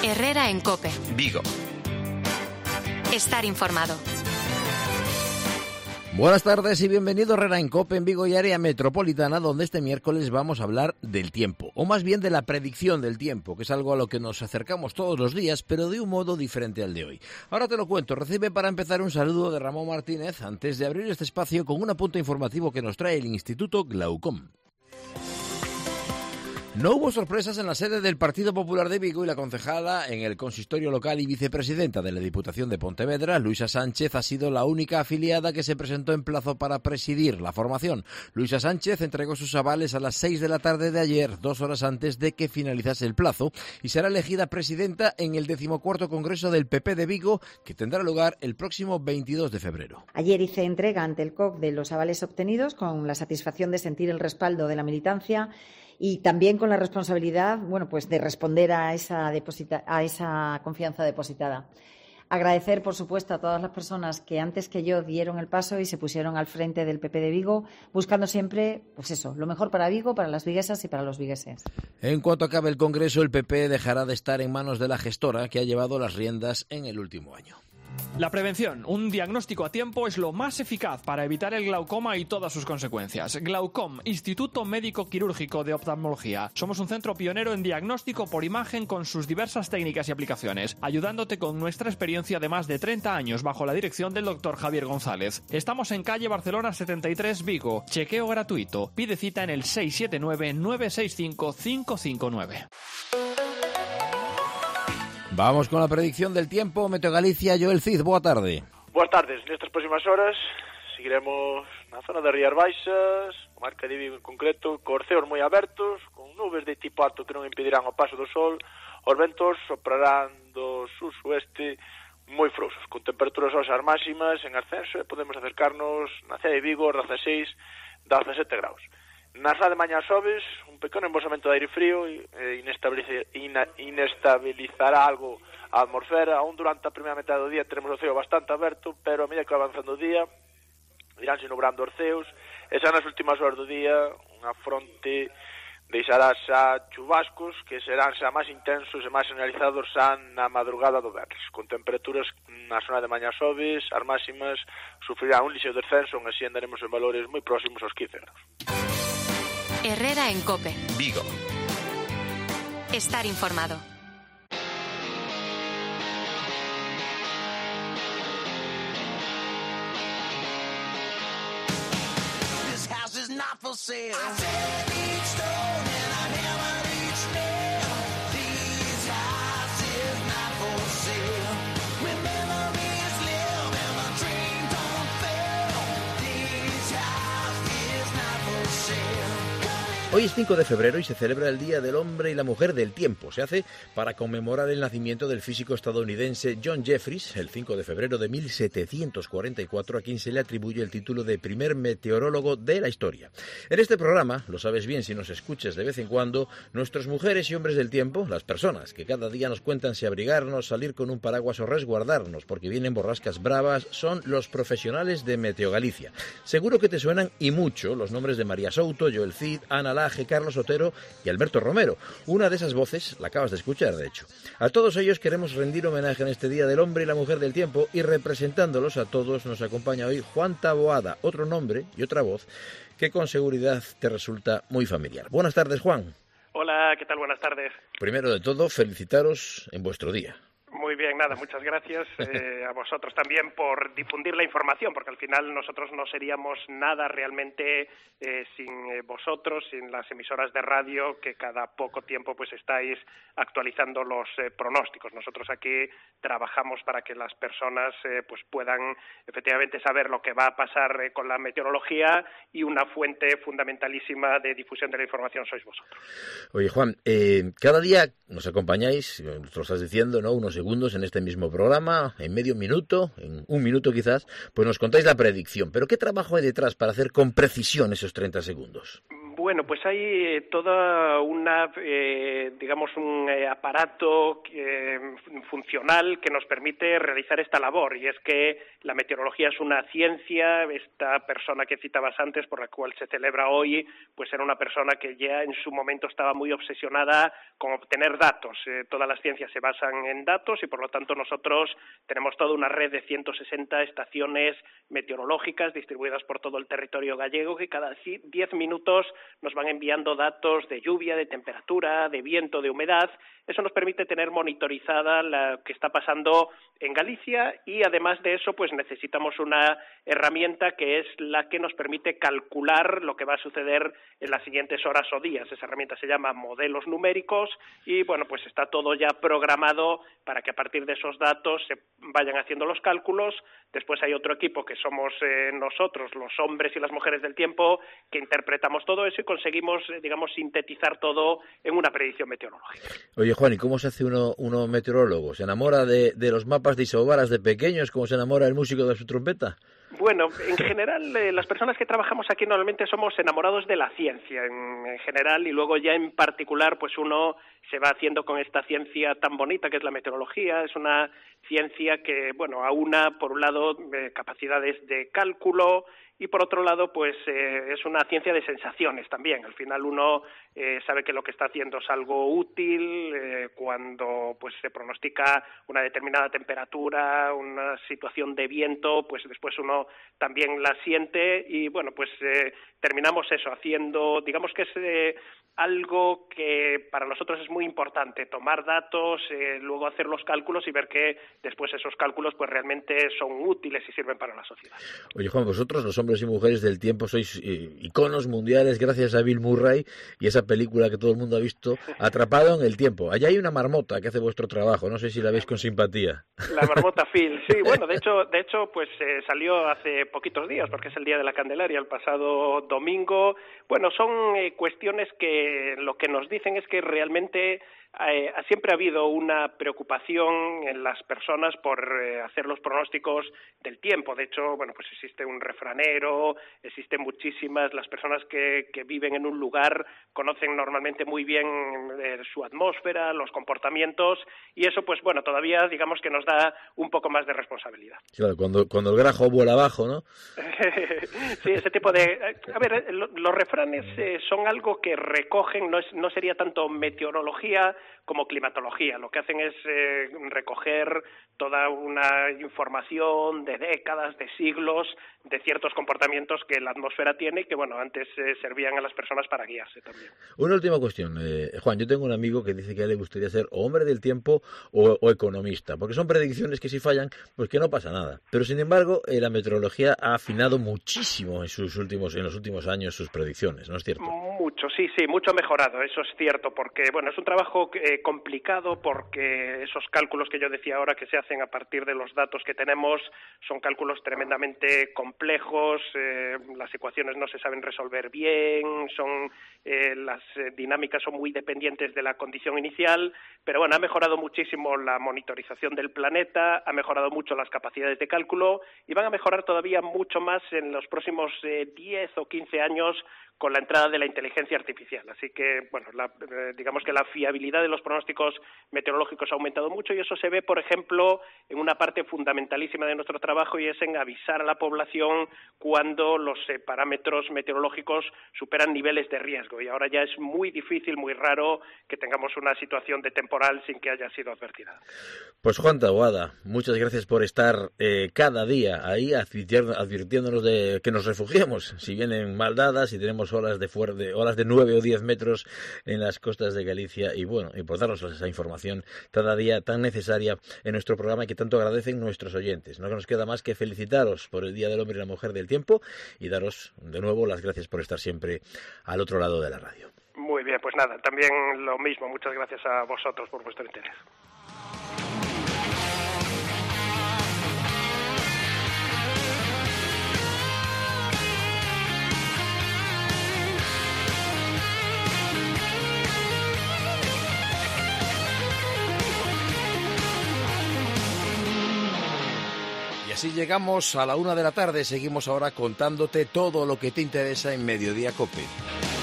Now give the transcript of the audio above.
Herrera en COPE. Vigo. Estar informado. Buenas tardes y bienvenido a Herrera en COPE en Vigo y área metropolitana, donde este miércoles vamos a hablar del tiempo, o más bien de la predicción del tiempo, que es algo a lo que nos acercamos todos los días, pero de un modo diferente al de hoy. Ahora te lo cuento. Recibe para empezar un saludo de Ramón Martínez antes de abrir este espacio con un apunte informativo que nos trae el Instituto Glaucom. No hubo sorpresas en la sede del Partido Popular de Vigo y la concejala en el consistorio local y vicepresidenta de la Diputación de Pontevedra, Luisa Sánchez, ha sido la única afiliada que se presentó en plazo para presidir la formación. Luisa Sánchez entregó sus avales a las 6 de la tarde de ayer, 2 horas antes de que finalizase el plazo, y será elegida presidenta en el 14º Congreso del PP de Vigo, que tendrá lugar el próximo 22 de febrero. Ayer hice entrega ante el COC de los avales obtenidos con la satisfacción de sentir el respaldo de la militancia y también con la responsabilidad, de responder a esa confianza depositada. Agradecer, por supuesto, a todas las personas que antes que yo dieron el paso y se pusieron al frente del PP de Vigo, buscando siempre, lo mejor para Vigo, para las viguesas y para los vigueses. En cuanto acabe el Congreso, el PP dejará de estar en manos de la gestora que ha llevado las riendas en el último año. La prevención, un diagnóstico a tiempo, es lo más eficaz para evitar el glaucoma y todas sus consecuencias. Glaucom, Instituto Médico Quirúrgico de Oftalmología. Somos un centro pionero en diagnóstico por imagen con sus diversas técnicas y aplicaciones, ayudándote con nuestra experiencia de más de 30 años bajo la dirección del Dr. Javier González. Estamos en calle Barcelona 73, Vigo. Chequeo gratuito. Pide cita en el 679-965-559. Vamos con la predicción del tiempo. Meteo Galicia, Joel Cid, boa tarde. Boas tardes. Nestas próximas horas seguiremos na zona das Rías Baixas, comarca de Vigo en concreto, con ceos moi abertos, con nubes de tipo alto que non impedirán o paso do sol. Os ventos soprarán do sur-sueste moi frouxos, con temperaturas óseas máximas en ascenso, e podemos acercarnos na cidade de Vigo aos 16, 17 graus. Na cidade de mañá xoves, un pequeno embosamento de aire frío inestabilizará algo a atmosfera. Aún durante a primeira metade do día teremos o ceo bastante aberto, pero a medida que va avanzando o día iránse nubrando os ceos, e xa nas últimas horas do día unha fronte deixará xa chubascos que serán xa máis intensos e máis señalizados xa na madrugada do venres, con temperaturas na zona de mañá xoves, as máximas sufrirán un lixeiro descenso, onde así andaremos en valores moi próximos aos 15 graus. Herrera en COPE. Vigo. Estar informado. This house is not for sale. I said each stone and I hammered each nail. This house is not for sale. When memories live and the dreams don't fail. This house is not for sale. Hoy es 5 de febrero y se celebra el Día del Hombre y la Mujer del Tiempo. Se hace para conmemorar el nacimiento del físico estadounidense John Jeffries, el 5 de febrero de 1744, a quien se le atribuye el título de primer meteorólogo de la historia. En este programa, lo sabes bien si nos escuchas de vez en cuando, nuestras mujeres y hombres del tiempo, las personas que cada día nos cuentan si abrigarnos, salir con un paraguas o resguardarnos porque vienen borrascas bravas, son los profesionales de Meteo Galicia. Seguro que te suenan y mucho los nombres de María Souto, Joel Cid, Ana Laje, Carlos Otero y Alberto Romero. Una de esas voces la acabas de escuchar, de hecho. A todos ellos queremos rendir homenaje en este Día del Hombre y la Mujer del Tiempo, y representándolos a todos nos acompaña hoy Juan Taboada, otro nombre y otra voz que con seguridad te resulta muy familiar. Buenas tardes, Juan. Hola, ¿qué tal? Buenas tardes. Primero de todo, felicitaros en vuestro día. Muy bien, nada, muchas gracias a vosotros también por difundir la información, porque al final nosotros no seríamos nada realmente sin vosotros, sin las emisoras de radio que cada poco tiempo pues estáis actualizando los pronósticos. Nosotros aquí trabajamos para que las personas pues puedan efectivamente saber lo que va a pasar con la meteorología, y una fuente fundamentalísima de difusión de la información sois vosotros. Oye, Juan, cada día nos acompañáis, nos lo estás diciendo, ¿no?, unos segundos en este mismo programa, en medio minuto, en un minuto quizás, pues nos contáis la predicción. Pero ¿qué trabajo hay detrás para hacer con precisión esos 30 segundos? Bueno, pues hay toda una, digamos, un aparato funcional que nos permite realizar esta labor, y es que la meteorología es una ciencia. Esta persona que citabas antes, por la cual se celebra hoy, pues era una persona que ya en su momento estaba muy obsesionada con obtener datos. Todas las ciencias se basan en datos y, por lo tanto, nosotros tenemos toda una red de 160 estaciones meteorológicas distribuidas por todo el territorio gallego, que cada 10 minutos nos van enviando datos de lluvia, de temperatura, de viento, de humedad. Eso nos permite tener monitorizada lo que está pasando en Galicia, y además de eso pues necesitamos una herramienta que es la que nos permite calcular lo que va a suceder en las siguientes horas o días. Esa herramienta se llama modelos numéricos y bueno, pues está todo ya programado para que a partir de esos datos se vayan haciendo los cálculos. Después hay otro equipo que somos nosotros, los hombres y las mujeres del tiempo, que interpretamos todo eso y conseguimos, digamos, sintetizar todo en una predicción meteorológica. Oye, Juan, ¿y cómo se hace uno meteorólogo? ¿Se enamora de los mapas de isobaras de pequeños como se enamora el músico de su trompeta? Bueno, en general, las personas que trabajamos aquí normalmente somos enamorados de la ciencia en general, y luego ya en particular pues uno se va haciendo con esta ciencia tan bonita que es la meteorología. Es una ciencia que, bueno, aúna por un lado capacidades de cálculo y por otro lado pues es una ciencia de sensaciones también. Al final uno sabe que lo que está haciendo es algo útil cuando pues se pronostica una determinada temperatura, una situación de viento, pues después uno también la siente y bueno, pues terminamos eso haciendo, digamos que es algo que para nosotros es muy importante, tomar datos, luego hacer los cálculos y ver que después esos cálculos pues realmente son útiles y sirven para la sociedad. Oye, Juan, vosotros los hombres y mujeres del tiempo sois iconos mundiales gracias a Bill Murray y esa película que todo el mundo ha visto, Atrapado en el tiempo. Allá hay una marmota que hace vuestro trabajo, no sé si la veis con simpatía. La marmota Phil, sí, bueno, de hecho pues salió hace poquitos días porque es el Día de la Candelaria, el pasado domingo. Bueno, son cuestiones que lo que nos dicen es que realmente siempre ha habido una preocupación en las personas por hacer los pronósticos del tiempo. De hecho, bueno, pues existe un refranero, existen muchísimas, las personas que viven en un lugar conocen normalmente muy bien su atmósfera, los comportamientos, y eso, pues bueno, todavía digamos que nos da un poco más de responsabilidad. Claro, cuando el grajo vuela abajo, ¿no? Sí, ese tipo de... A ver, los refranes son algo que recogen, no sería tanto meteorología como climatología. Lo que hacen es recoger toda una información de décadas, de siglos, de ciertos comportamientos que la atmósfera tiene y que, bueno, antes servían a las personas para guiarse también. Una última cuestión, Juan. Yo tengo un amigo que dice que a él le gustaría ser o hombre del tiempo o economista, porque son predicciones que si fallan, pues que no pasa nada. Pero, sin embargo, la meteorología ha afinado muchísimo en los últimos años sus predicciones, ¿no es cierto? Mucho, sí, mucho ha mejorado, eso es cierto, porque, bueno, es un trabajo complicado porque esos cálculos que yo decía ahora que se hacen a partir de los datos que tenemos son cálculos tremendamente complejos, las ecuaciones no se saben resolver bien, las dinámicas son muy dependientes de la condición inicial, pero bueno, ha mejorado muchísimo la monitorización del planeta, ha mejorado mucho las capacidades de cálculo y van a mejorar todavía mucho más en los próximos 10 o 15 años con la entrada de la inteligencia artificial. Así que, bueno, digamos que la fiabilidad de los pronósticos meteorológicos ha aumentado mucho y eso se ve, por ejemplo, en una parte fundamentalísima de nuestro trabajo y es en avisar a la población cuando los parámetros meteorológicos superan niveles de riesgo. Y ahora ya es muy difícil, muy raro que tengamos una situación de temporal sin que haya sido advertida. Pues Juan Taboada, muchas gracias por estar cada día ahí advirtiéndonos de que nos refugiemos si vienen mal dadas, si tenemos olas de 9 o 10 metros en las costas de Galicia y bueno, y por darnos esa información cada día tan necesaria en nuestro programa y que tanto agradecen nuestros oyentes. No nos queda más que felicitaros por el Día del Hombre y la Mujer del Tiempo y daros de nuevo las gracias por estar siempre al otro lado de la radio. Muy bien, pues nada, también lo mismo, muchas gracias a vosotros por vuestro interés. Así llegamos a la 1 de la tarde. Seguimos ahora contándote todo lo que te interesa en Mediodía COPE.